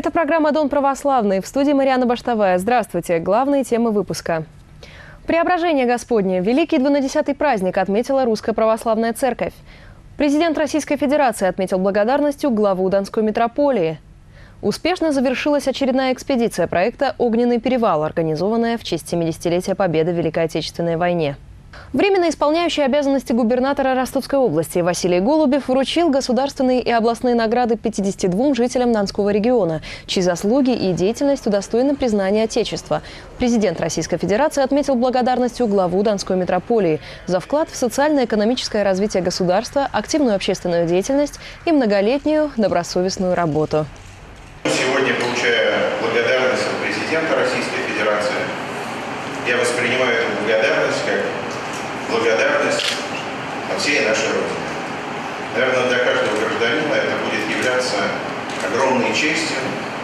Это программа «Дон православный». В студии Марьяна Баштовая. Здравствуйте. Главные темы выпуска. Преображение Господне. Великий 12-й праздник отметила Русская Православная Церковь. Президент Российской Федерации отметил благодарностью главу Донской митрополии. Успешно завершилась очередная экспедиция проекта «Огненный перевал», организованная в честь 70-летия Победы в Великой Отечественной войне. Временно исполняющий обязанности губернатора Ростовской области Василий Голубев вручил государственные и областные награды 52 жителям Донского региона, чьи заслуги и деятельность удостоены признания Отечества. Президент Российской Федерации отметил благодарностью главу Донской митрополии за вклад в социально-экономическое развитие государства, активную общественную деятельность и многолетнюю добросовестную работу. Сегодня, получая благодарность от президента Российской Федерации, я воспринимаю эту благодарность как благодарность от всей нашей Родины. Наверное, для каждого гражданина это будет являться огромной честью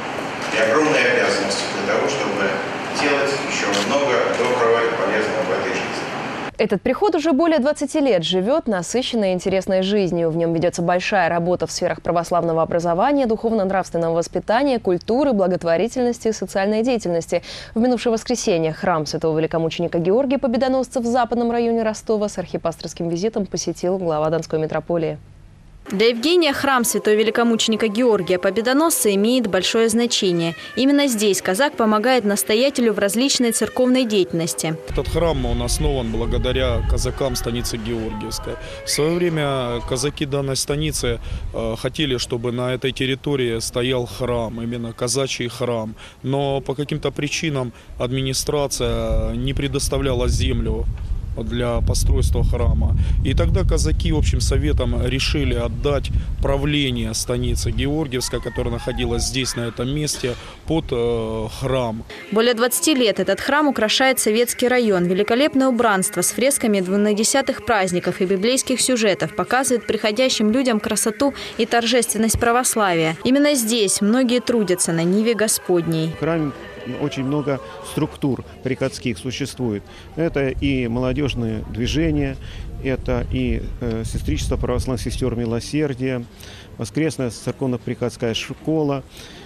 и огромной обязанностью для того, чтобы делать еще много доброго и полезного в этой жизни. Этот приход уже более 20 лет живет насыщенной и интересной жизнью. В нем ведется большая работа в сферах православного образования, духовно-нравственного воспитания, культуры, благотворительности и социальной деятельности. В минувшее воскресенье храм святого великомученика Георгия Победоносца в западном районе Ростова с архипасторским визитом посетил глава Донской митрополии. Для Евгения храм святого великомученика Георгия Победоносца имеет большое значение. Именно здесь казак помогает настоятелю в различной церковной деятельности. Этот храм он основан благодаря казакам станицы Георгиевской. В свое время казаки данной станицы хотели, чтобы на этой территории стоял храм, именно казачий храм. Но по каким-то причинам администрация не предоставляла землю для постройства храма. И тогда казаки общим советом решили отдать правление станицы Георгиевской, которая находилась здесь, на этом месте, под храм. Более 20 лет этот храм украшает советский район. Великолепное убранство с фресками 12-х праздников и библейских сюжетов показывает приходящим людям красоту и торжественность православия. Именно здесь многие трудятся на ниве Господней. Очень много структур приходских существует. Это и молодежные движения, это и сестричество православных сестер милосердия, воскресная церковно-приходская школа,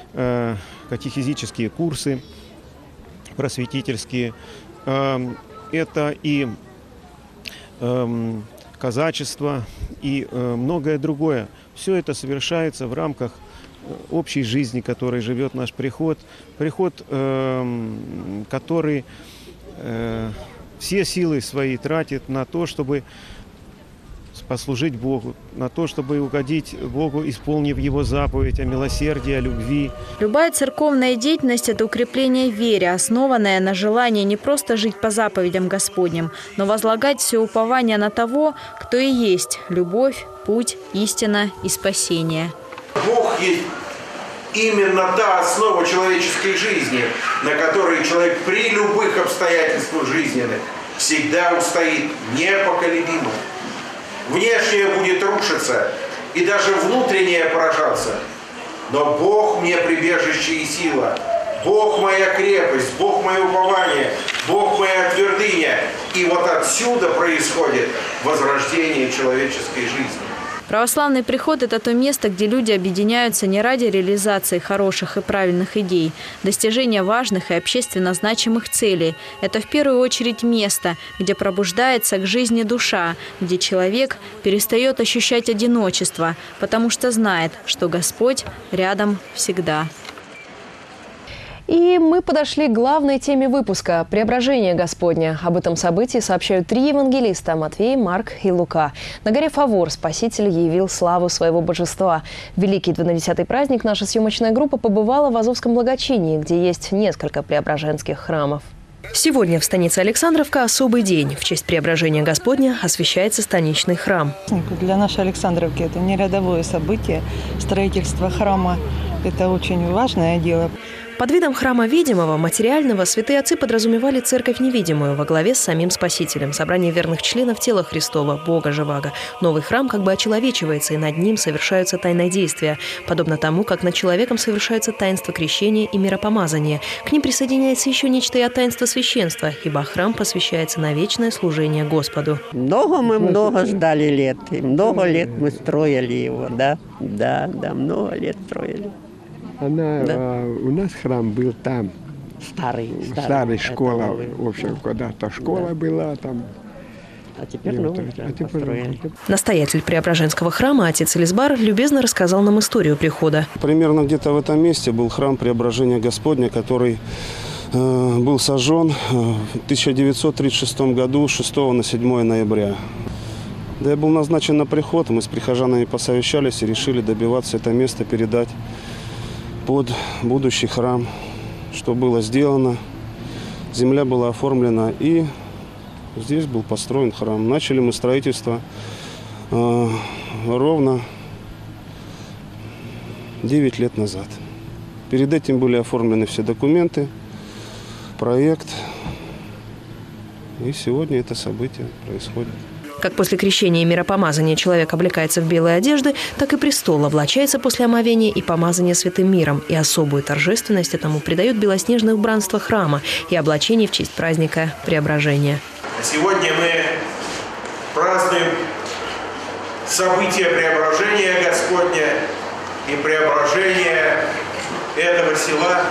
катехизические курсы просветительские. Это и казачество и многое другое. Все это совершается в рамках общей жизни, которой живет наш приход, который все силы свои тратит на то, чтобы послужить Богу, на то, чтобы угодить Богу, исполнив Его заповедь о милосердии, о любви. Любая церковная деятельность – это укрепление в вере, основанное на желании не просто жить по заповедям Господним, но возлагать все упование на того, кто и есть любовь, путь, истина и спасение. Бог есть именно та основа человеческой жизни, на которой человек при любых обстоятельствах жизненных всегда устоит непоколебимо. Внешнее будет рушиться и даже внутреннее поражаться. Но Бог мне прибежище и сила, Бог моя крепость, Бог мое упование, Бог моя твердыня. И вот отсюда происходит возрождение человеческой жизни. Православный приход – это то место, где люди объединяются не ради реализации хороших и правильных идей, достижения важных и общественно значимых целей. Это в первую очередь место, где пробуждается к жизни душа, где человек перестает ощущать одиночество, потому что знает, что Господь рядом всегда. И мы подошли к главной теме выпуска – Преображение Господне. Об этом событии сообщают 3 евангелиста – Матфей, Марк и Лука. На горе Фавор Спаситель явил славу своего божества. В Великий 12-й праздник наша съемочная группа побывала в Азовском благочинии, где есть несколько преображенских храмов. Сегодня в станице Александровка особый день. В честь Преображения Господня освящается станичный храм. Для нашей Александровки это не рядовое событие. Строительство храма – это очень важное дело. Под видом храма видимого, материального, святые отцы подразумевали церковь невидимую во главе с самим Спасителем, собрание верных членов тела Христова, Бога Живаго. Новый храм как бы очеловечивается, и над ним совершаются тайнодействия, подобно тому, как над человеком совершается таинство крещения и миропомазания. К ним присоединяется еще нечто и от таинства священства, ибо храм посвящается на вечное служение Господу. Много ждали лет, и много лет мы строили его, да, много лет строили. Она, Да. у нас храм был там. Старая школа, в общем, когда-то школа была там. А теперь И новый вот, храм теперь построили. Настоятель Преображенского храма, отец Элизбар, любезно рассказал нам историю прихода. Примерно где-то в этом месте был храм Преображения Господня, который был сожжен в 1936 году 6 на 7 ноября. Да, я был назначен на приход, мы с прихожанами посовещались и решили добиваться это место передать под будущий храм, что было сделано. Земля была оформлена, и здесь был построен храм. Начали мы строительство ровно 9 лет назад. Перед этим были оформлены все документы, проект. И сегодня это событие происходит. Как после крещения и миропомазания человек облекается в белые одежды, так и престол облачается после омовения и помазания святым миром. И особую торжественность этому придает белоснежное убранство храма и облачение в честь праздника Преображения. Сегодня мы празднуем событие Преображения Господня и преображения этого села,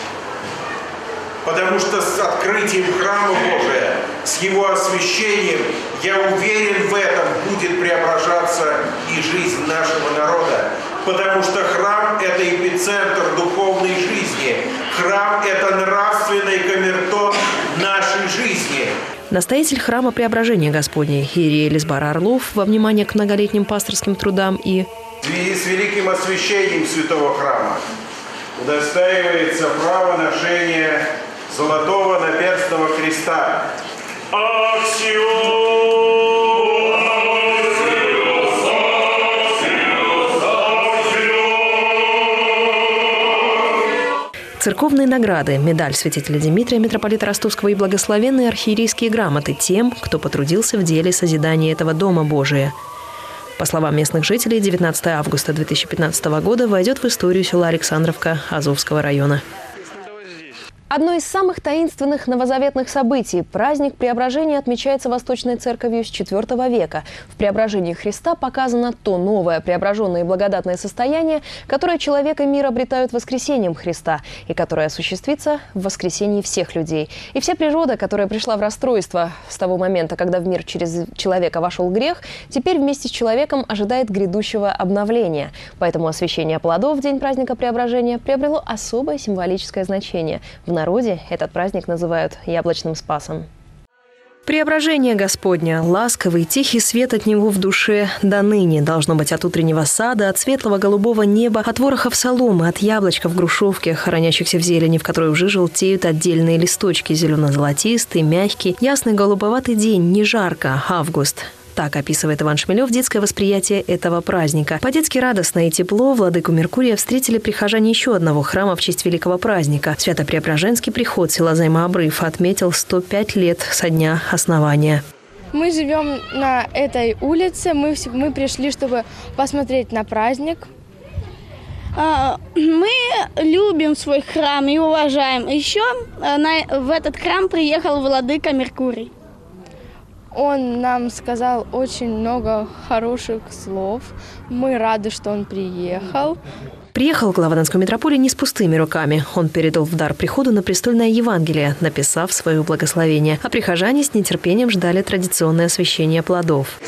потому что с открытием храма Божия, с его освящением, я уверен в этом, будет преображаться и жизнь нашего народа. Потому что храм – это эпицентр духовной жизни. Храм – это нравственный камертон нашей жизни. Настоятель храма Преображения Господня иерей Элизбар Орлов во внимание к многолетним пасторским трудам и В связи с великим освящением святого храма удостаивается право ношения золотого наперстного креста. церковные награды, медаль святителя Дмитрия, митрополита Ростовского и благословенные архиерейские грамоты тем, кто потрудился в деле созидания этого Дома Божия. По словам местных жителей, 19 августа 2015 года войдет в историю села Александровка Азовского района. Одно из самых таинственных новозаветных событий – праздник Преображения отмечается Восточной Церковью с IV века. В Преображении Христа показано то новое преображенное и благодатное состояние, которое человек и мир обретают воскресением Христа и которое осуществится в воскресении всех людей. И вся природа, которая пришла в расстройство с того момента, когда в мир через человека вошел грех, теперь вместе с человеком ожидает грядущего обновления. Поэтому освящение плодов в день праздника Преображения приобрело особое символическое значение. В народе этот праздник называют Яблочным Спасом. Преображение Господня, ласковый, тихий свет от Него в душе до ныне, должно быть от утреннего сада, от светлого голубого неба, от ворохов соломы, от яблочка в грушевке, хранящихся в зелени, в которой уже желтеют отдельные листочки, зелено-золотистый, мягкий, ясный голубоватый день, не жарко, август. Так описывает Иван Шмелев детское восприятие этого праздника. По-детски радостно и тепло владыку Меркурия встретили прихожане еще одного храма в честь великого праздника. Свято-Преображенский приход села Займа-Обрыв отметил 105 лет со дня основания. Мы живем на этой улице. Мы пришли, чтобы посмотреть на праздник. Мы любим свой храм и уважаем. Еще в этот храм приехал владыка Меркурий. Он нам сказал очень много хороших слов. Мы рады, что он приехал. Приехал глава Донской митрополии не с пустыми руками. Он передал в дар приходу на престольное Евангелие, написав свое благословение. А прихожане с нетерпением ждали традиционное освящение плодов.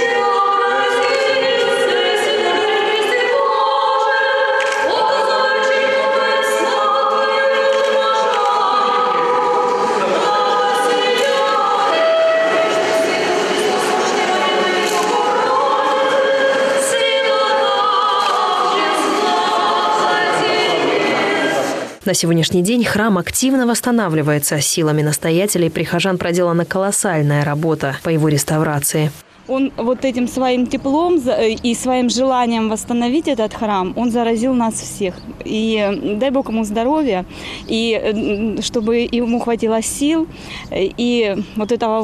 На сегодняшний день храм активно восстанавливается. Силами настоятелей и прихожан проделана колоссальная работа по его реставрации. Он вот этим своим теплом и своим желанием восстановить этот храм, он заразил нас всех. И дай Бог ему здоровья, и чтобы ему хватило сил, и вот этого вот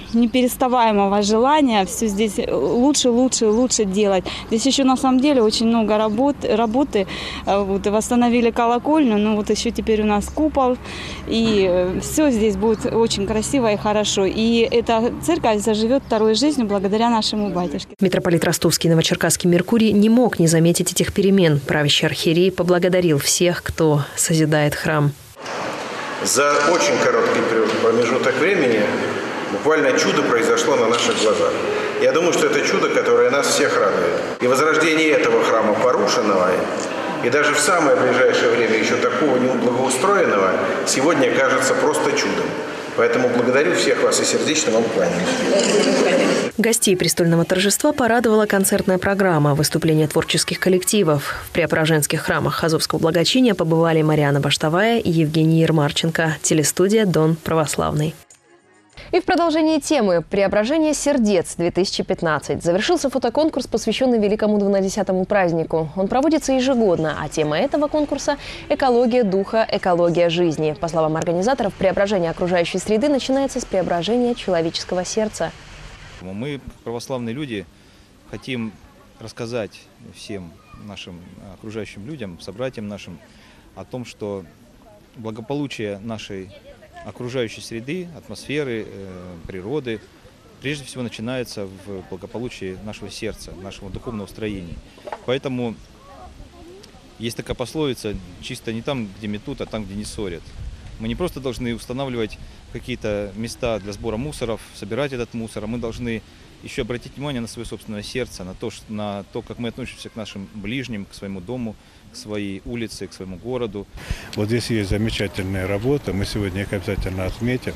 непереставаемого желания все здесь лучше, лучше, лучше делать. Здесь еще на самом деле очень много работы. Вот, восстановили колокольню, но вот еще теперь у нас купол. И все здесь будет очень красиво и хорошо. И эта церковь заживет второй жизнью благодаря нашему батюшке. Митрополит Ростовский и Новочеркасский Меркурий не мог не заметить этих перемен. Правящий архиерей поблагодарил всех, кто созидает храм. За очень короткий промежуток времени буквально чудо произошло на наших глазах. Я думаю, что это чудо, которое нас всех радует. И возрождение этого храма порушенного, и даже в самое ближайшее время еще такого неблагоустроенного, сегодня кажется просто чудом. Поэтому благодарю всех вас и сердечно вам кланяюсь. Гостей престольного торжества порадовала концертная программа, выступления творческих коллективов. В преображенских храмах Азовского благочиния побывали Марианна Баштовая и Евгений Ермарченко. Телестудия «Дон Православный». И в продолжении темы «Преображение сердец-2015» завершился фотоконкурс, посвященный Великому 12-му празднику. Он проводится ежегодно, а тема этого конкурса – экология духа, экология жизни. По словам организаторов, преображение окружающей среды начинается с преображения человеческого сердца. Мы, православные люди, хотим рассказать всем нашим окружающим людям, собратьям нашим о том, что благополучие нашей окружающей среды, атмосферы, природы, прежде всего начинается в благополучии нашего сердца, нашего духовного строения. Поэтому есть такая пословица: чисто не там, где метут, а там, где не ссорят. Мы не просто должны устанавливать какие-то места для сбора мусоров, собирать этот мусор, а мы должны еще обратить внимание на свое собственное сердце, на то, как мы относимся к нашим ближним, к своему дому, к своей улице, к своему городу. Вот здесь есть замечательная работа, мы сегодня их обязательно отметим.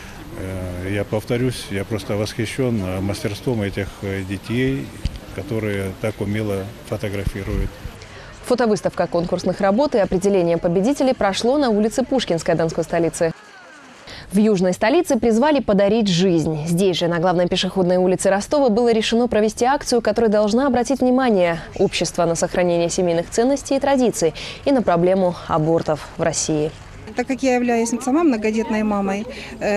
Я повторюсь, я просто восхищен мастерством этих детей, которые так умело фотографируют. Фотовыставка конкурсных работ и определение победителей прошло на улице Пушкинской Донской столицы. В южной столице призвали подарить жизнь. Здесь же, на главной пешеходной улице Ростова, было решено провести акцию, которая должна обратить внимание общества на сохранение семейных ценностей и традиций и на проблему абортов в России. Так как я являюсь сама многодетной мамой,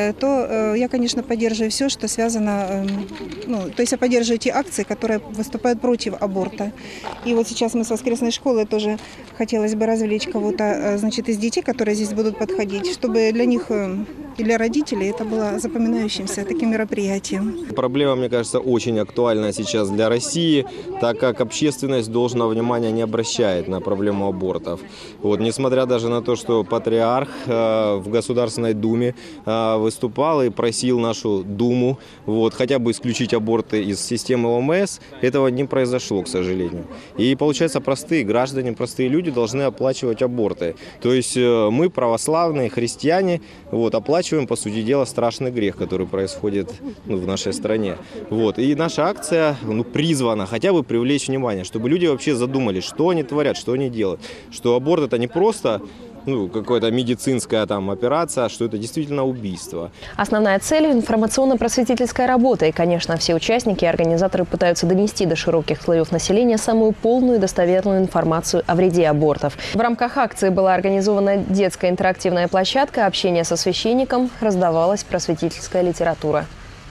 то я, конечно, поддерживаю все, что связано, то есть я поддерживаю те акции, которые выступают против аборта. И вот сейчас мы с воскресной школы тоже хотелось бы развлечь кого-то, значит, из детей, которые здесь будут подходить, чтобы для них и для родителей это было запоминающимся таким мероприятием. Проблема, мне кажется, очень актуальна сейчас для России, так как общественность должного внимания не обращает на проблему абортов. Вот, несмотря даже на то, что патриарх в Государственной Думе выступал и просил нашу Думу хотя бы исключить аборты из системы ОМС, этого не произошло, к сожалению. И получается, простые граждане, простые люди должны оплачивать аборты. То есть мы, православные христиане, оплачиваем, по сути дела, страшный грех, который происходит в нашей стране. И наша акция призвана хотя бы привлечь внимание, чтобы люди вообще задумались, что они творят, что они делают. Что аборт – это не просто какая-то медицинская операция, а что это действительно убийство. Основная цель – информационно-просветительская работа. И, конечно, все участники и организаторы пытаются донести до широких слоев населения самую полную и достоверную информацию о вреде абортов. В рамках акции была организована детская интерактивная площадка, общение со священником, раздавалась просветительская литература.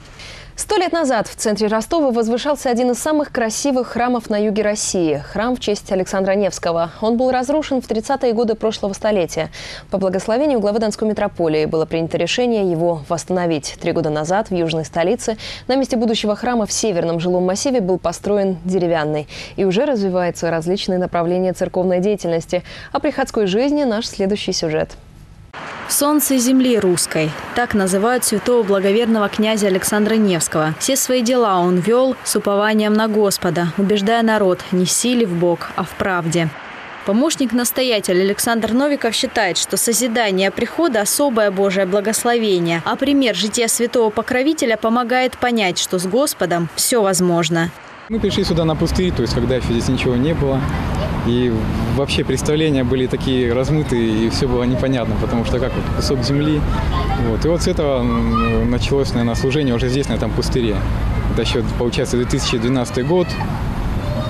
100 лет назад в центре Ростова возвышался один из самых красивых храмов на юге России – храм в честь Александра Невского. Он был разрушен в 30-е годы прошлого столетия. По благословению главы Донской митрополии было принято решение его восстановить. 3 года назад в южной столице на месте будущего храма в северном жилом массиве был построен деревянный. И уже развиваются различные направления церковной деятельности. О приходской жизни наш следующий сюжет. «Солнце земли русской» – так называют святого благоверного князя Александра Невского. Все свои дела он вел с упованием на Господа, убеждая народ не в силе в Бог, а в правде. Помощник-настоятель Александр Новиков считает, что созидание прихода – особое Божие благословение, а пример жития святого покровителя помогает понять, что с Господом все возможно. Мы пришли сюда на пустырь, то есть когда еще здесь ничего не было. И вообще представления были такие размытые, и все было непонятно, потому что как кусок земли. И вот с этого началось, наверное, служение уже здесь, на этом пустыре. Это еще, получается, 2012 год.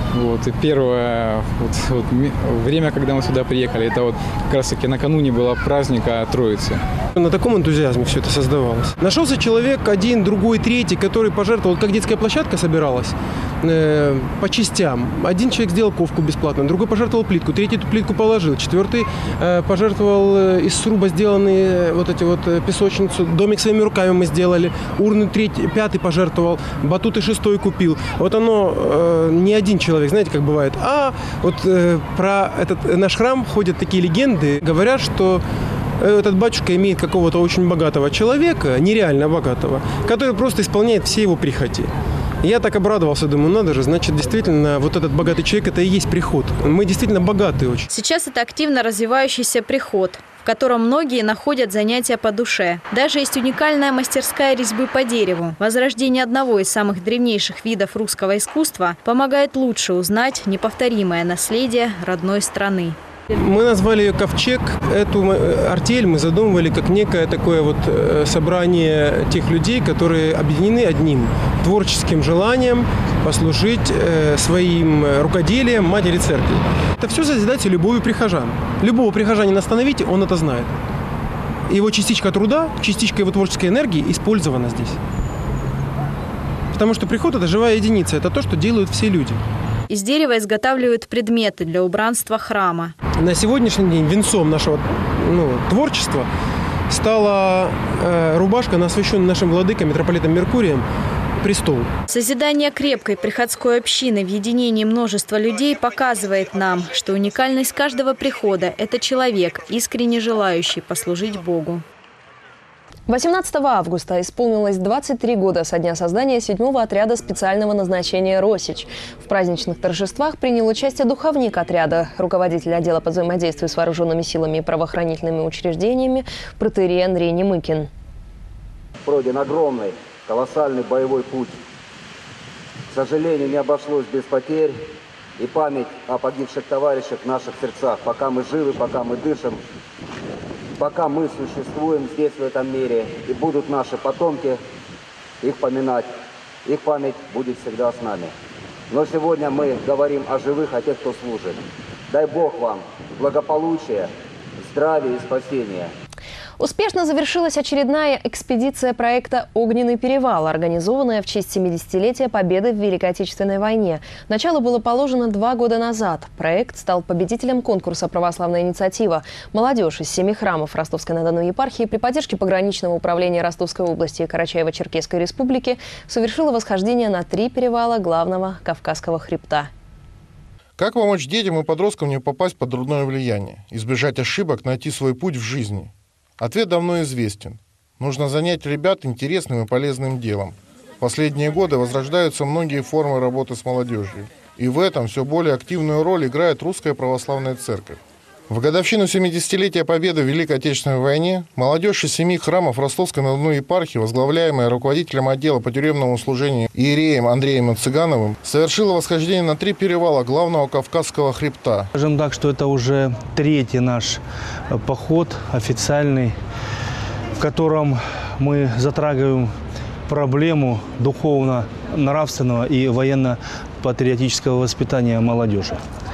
Вот, и первое время, когда мы сюда приехали, это вот как раз-таки накануне было праздника Троицы. На таком энтузиазме все это создавалось. Нашелся человек, один, другой, третий, который пожертвовал, как детская площадка собиралась, по частям. Один человек сделал ковку бесплатно, другой пожертвовал плитку, третий эту плитку положил, четвертый пожертвовал из сруба сделанные вот эти вот песочницу, домик своими руками мы сделали, урны пятый пожертвовал, батуты шестой купил. Вот оно не один человек, знаете, как бывает. А вот про этот наш храм ходят такие легенды, говорят, что этот батюшка имеет какого-то очень богатого человека, нереально богатого, который просто исполняет все его прихоти. Я так обрадовался, думаю, надо же, значит, действительно, вот этот богатый человек, это и есть приход. Мы действительно богатые очень. Сейчас это активно развивающийся приход, в котором многие находят занятия по душе. Даже есть уникальная мастерская резьбы по дереву. Возрождение одного из самых древнейших видов русского искусства помогает лучше узнать неповторимое наследие родной страны. Мы назвали ее «Ковчег». Эту артель мы задумывали как некое такое вот собрание тех людей, которые объединены одним творческим желанием послужить своим рукоделием Матери Церкви. Это все созидается любовью прихожан. Любого прихожанина остановите, он это знает. Его частичка труда, частичка его творческой энергии использована здесь. Потому что приход – это живая единица, это то, что делают все люди. Из дерева изготавливают предметы для убранства храма. На сегодняшний день венцом нашего творчества стала рубашка, освященная нашим владыкой, митрополитом Меркурием, престол. Созидание крепкой приходской общины в единении множества людей показывает нам, что уникальность каждого прихода – это человек, искренне желающий послужить Богу. 18 августа исполнилось 23 года со дня создания 7-го отряда специального назначения «Росич». В праздничных торжествах принял участие духовник отряда, руководитель отдела по взаимодействию с вооруженными силами и правоохранительными учреждениями протоиерей Андрей Немыкин. Пройден огромный, колоссальный боевой путь. К сожалению, не обошлось без потерь, и память о погибших товарищах в наших сердцах. Пока мы живы, пока мы дышим, пока мы существуем здесь, в этом мире, и будут наши потомки их поминать, их память будет всегда с нами. Но сегодня мы говорим о живых, о тех, кто служит. Дай Бог вам благополучия, здравия и спасения. Успешно завершилась очередная экспедиция проекта «Огненный перевал», организованная в честь 70-летия Победы в Великой Отечественной войне. Начало было положено 2 года назад. Проект стал победителем конкурса «Православная инициатива». Молодежь из 7 храмов Ростовской-на-Дону епархии при поддержке пограничного управления Ростовской области и Карачаево-Черкесской республики совершила восхождение на 3 перевала главного Кавказского хребта. Как помочь детям и подросткам не попасть под дурное влияние, избежать ошибок, найти свой путь в жизни? Ответ давно известен. Нужно занять ребят интересным и полезным делом. В последние годы возрождаются многие формы работы с молодежью. И в этом все более активную роль играет Русская Православная Церковь. В годовщину 70-летия Победы в Великой Отечественной войне молодежь из 7 храмов Ростовской-на-Дону епархии, возглавляемая руководителем отдела по тюремному служению иереем Андреем Цыгановым, совершила восхождение на 3 перевала главного Кавказского хребта. Скажем так, что это уже 3-й наш поход официальный, в котором мы затрагиваем проблему духовно-нравственного и военно-патриотического воспитания молодежи.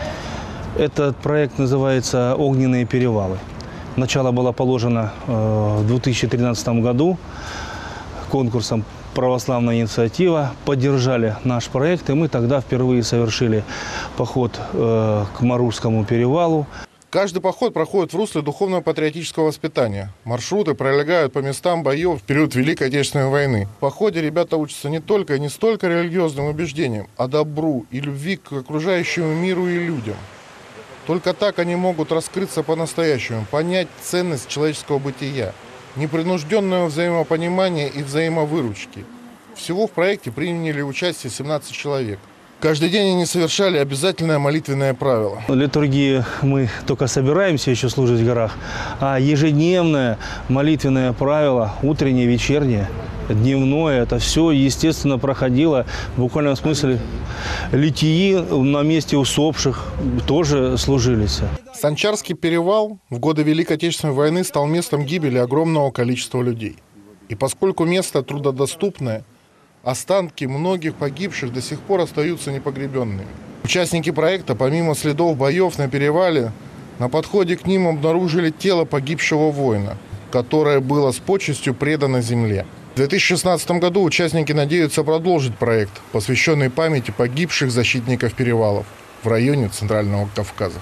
Этот проект называется «Огненные перевалы». Начало было положено в 2013 году конкурсом «Православная инициатива». Поддержали наш проект, и мы тогда впервые совершили поход к Марушскому перевалу. Каждый поход проходит в русле духовно-патриотического воспитания. Маршруты пролегают по местам боев в период Великой Отечественной войны. В походе ребята учатся не только и не столько религиозным убеждениям, а добру и любви к окружающему миру и людям. Только так они могут раскрыться по-настоящему, понять ценность человеческого бытия, непринужденное взаимопонимание и взаимовыручки. Всего в проекте приняли участие 17 человек. Каждый день они совершали обязательное молитвенное правило. Литургии мы только собираемся еще служить в горах, а ежедневное молитвенное правило, утреннее, вечернее, дневное, это все, естественно, проходило в буквальном смысле. Литии на месте усопших тоже служились. Санчарский перевал в годы Великой Отечественной войны стал местом гибели огромного количества людей. И поскольку место труднодоступное, останки многих погибших до сих пор остаются непогребенными. Участники проекта, помимо следов боев на перевале, на подходе к ним обнаружили тело погибшего воина, которое было с почестью предано земле. В 2016 году участники надеются продолжить проект, посвященный памяти погибших защитников перевалов в районе Центрального Кавказа.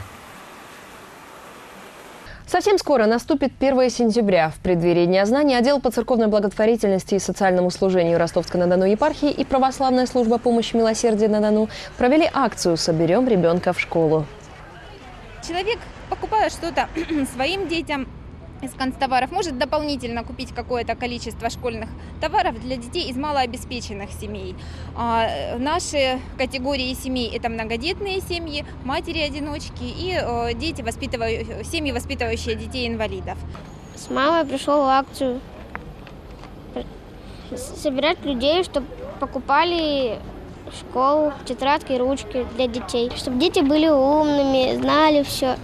Совсем скоро наступит 1 сентября. В преддверии Дня знаний отдел по церковной благотворительности и социальному служению Ростовской-на-Дону епархии и православная служба помощи милосердия на Дону провели акцию «Соберем ребенка в школу». Человек, покупая что-то своим детям из канцтоваров, может дополнительно купить какое-то количество школьных товаров для детей из малообеспеченных семей. Наши категории семей – это многодетные семьи, матери-одиночки и дети, семьи, воспитывающие детей-инвалидов. С мамой пришел в акцию собирать людей, чтобы покупали в школу тетрадки и ручки для детей, чтобы дети были умными, знали все,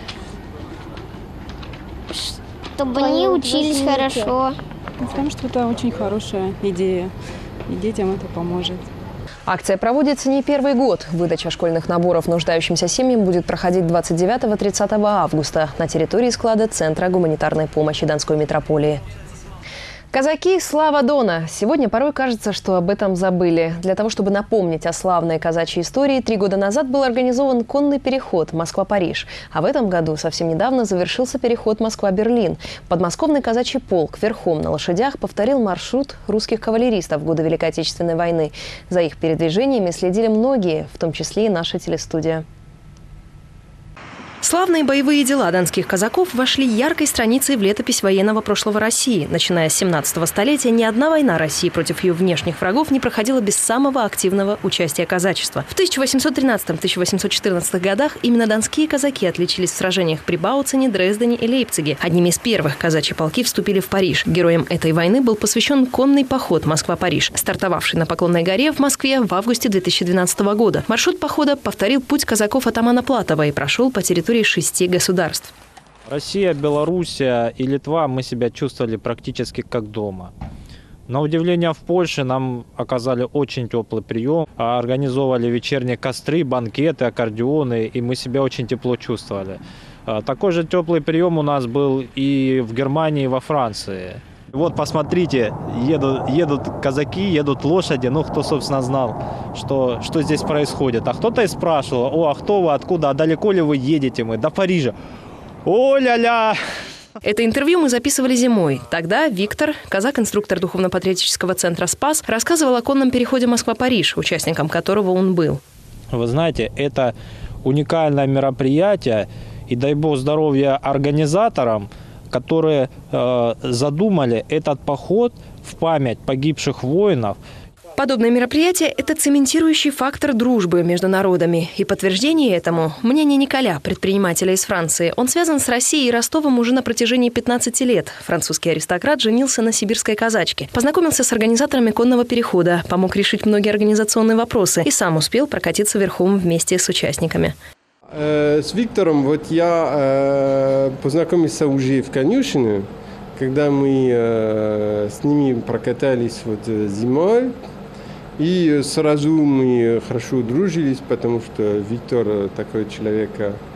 чтобы они учились хорошо. Потому что это очень хорошая идея, и детям это поможет. Акция проводится не первый год. Выдача школьных наборов нуждающимся семьям будет проходить 29-30 августа на территории склада Центра гуманитарной помощи Донской митрополии. Казаки – слава Дона. Сегодня порой кажется, что об этом забыли. Для того, чтобы напомнить о славной казачьей истории, 3 года назад был организован конный переход Москва-Париж. А в этом году совсем недавно завершился переход Москва-Берлин. Подмосковный казачий полк верхом на лошадях повторил маршрут русских кавалеристов в годы Великой Отечественной войны. За их передвижениями следили многие, в том числе и наша телестудия. Славные боевые дела донских казаков вошли яркой страницей в летопись военного прошлого России. Начиная с 17-го столетия, ни одна война России против ее внешних врагов не проходила без самого активного участия казачества. В 1813-1814 годах именно донские казаки отличились в сражениях при Бауцине, Дрездене и Лейпциге. Одними из первых казачьи полки вступили в Париж. Героям этой войны был посвящен конный поход Москва-Париж, стартовавший на Поклонной горе в Москве в августе 2012 года. Маршрут похода повторил путь казаков атамана Платова и прошел по территории 6 государств. Россия, Белоруссия и Литва, мы себя чувствовали практически как дома. На удивление, в Польше нам оказали очень теплый прием, организовывали вечерние костры, банкеты, аккордеоны, и мы себя очень тепло чувствовали. Такой же теплый прием у нас был и в Германии, и во Франции. Вот посмотрите, едут казаки, едут лошади. Ну, кто, собственно, знал, что здесь происходит. А кто-то и спрашивал: а кто вы, откуда, а далеко ли вы едете? Мы до Парижа. О-ля-ля! Это интервью мы записывали зимой. Тогда Виктор, казак-инструктор духовно-патриотического центра «Спас», рассказывал о конном переходе Москва-Париж, участником которого он был. Вы знаете, это уникальное мероприятие, и дай бог здоровья организаторам, которые задумали этот поход в память погибших воинов. Подобное мероприятие – это цементирующий фактор дружбы между народами. И подтверждение этому – мнение Николя, предпринимателя из Франции. Он связан с Россией и Ростовом уже на протяжении 15 лет. Французский аристократ женился на сибирской казачке. Познакомился с организаторами конного перехода, помог решить многие организационные вопросы и сам успел прокатиться верхом вместе с участниками. С Виктором я познакомился уже в конюшне, когда мы с ними прокатались зимой. И сразу мы хорошо дружились, потому что Виктор такой человек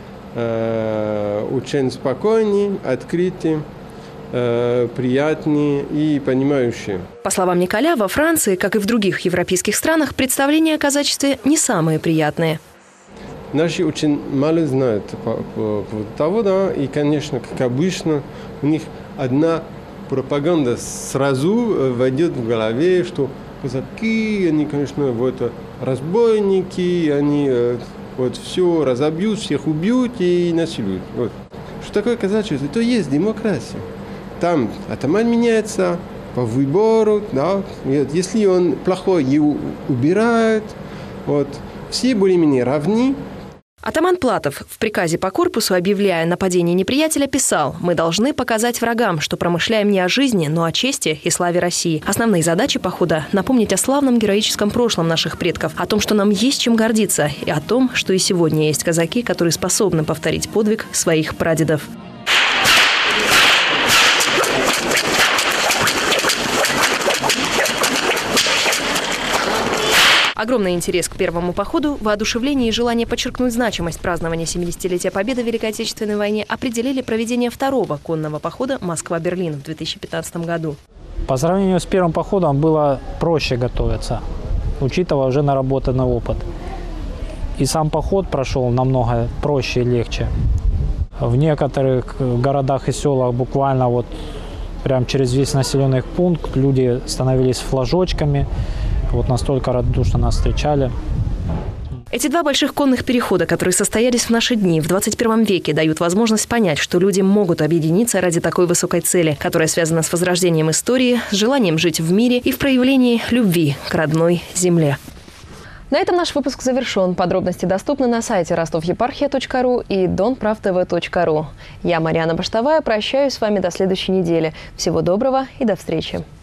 очень спокойный, открытый, приятный и понимающий. По словам Николя, во Франции, как и в других европейских странах, представления о казачестве не самые приятные. Наши очень мало знают по того, да, и, конечно, как обычно, у них одна пропаганда сразу войдет в голове, что казаки, они, конечно, разбойники, они все разобьют, всех убьют и насилуют. Что такое казачество? Это есть демократия. Там атаман меняется по выбору, да. Если он плохой, его убирают. Все более-менее равны. Атаман Платов в приказе по корпусу, объявляя нападение неприятеля, писал: «Мы должны показать врагам, что промышляем не о жизни, но о чести и славе России. Основные задачи похода – напомнить о славном героическом прошлом наших предков, о том, что нам есть чем гордиться, и о том, что и сегодня есть казаки, которые способны повторить подвиг своих прадедов». Огромный интерес к первому походу, воодушевление и желание подчеркнуть значимость празднования 70-летия Победы в Великой Отечественной войне определили проведение второго конного похода Москва-Берлин в 2015 году. По сравнению с первым походом было проще готовиться, учитывая уже наработанный опыт. И сам поход прошел намного проще и легче. В некоторых городах и селах буквально вот прям через весь населенный пункт люди становились флажочками. Вот настолько радушно нас встречали. Эти два больших конных перехода, которые состоялись в наши дни, в 21 веке, дают возможность понять, что люди могут объединиться ради такой высокой цели, которая связана с возрождением истории, с желанием жить в мире и в проявлении любви к родной земле. На этом наш выпуск завершен. Подробности доступны на сайте rostovyeparchia.ru и donpravtv.ru. Я, Марьяна Баштовая, прощаюсь с вами до следующей недели. Всего доброго и до встречи.